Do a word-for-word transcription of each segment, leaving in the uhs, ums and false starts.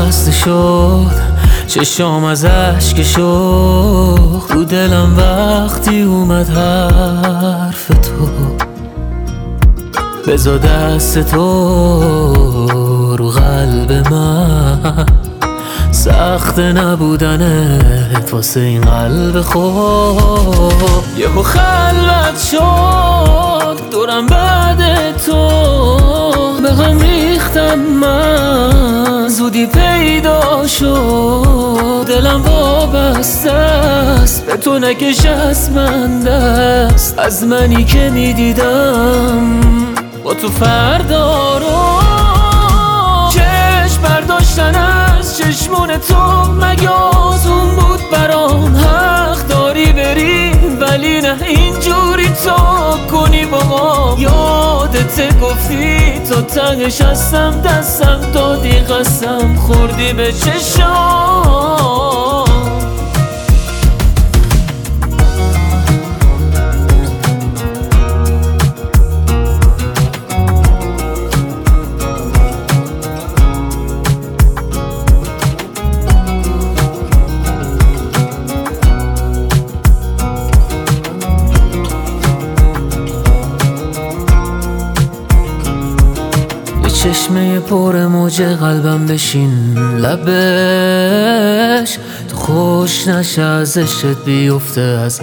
بسته شد، چشام از اشک شوق تو دلم وقتی اومد حرف تو. بذار دست تو رو قلب من، سخت نبودنت واسه این قلب خوب. یهو خلوت شد دورم بعد تو، به هم ریختم من زودی پیدا شد. دلم وابسته است به تو، نکش از من دست، از منی که میدیدم با تو فردا رو. چشم برداشتن از چشمون تو مگه آزون بود برام؟ حق داری بری ولی نه اینجوری تو کنی با ما. یادت گفتی تا تنگش هستم، دستم دادی قسم خوردی به چشام. چشمه پر موج قلبم بشین لبش، تو خوش نشه ازشت بیفته از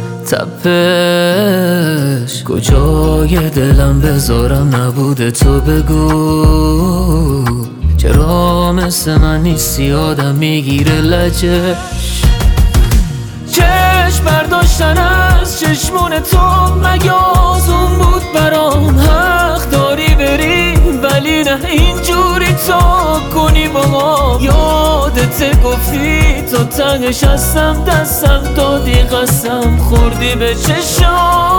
تپش. کجای دلم بذارم نبوده تو بگو، چرا مثل من نیستی آدم میگیره لجش. چشم برداشتن از چشمون تو مگه آزون بود برام؟ حق داری بری ولی نه اینجوری تو کنی با ما. یادت گفتی تا تنگش هستم، دستم دادی قسم خوردی به چشام.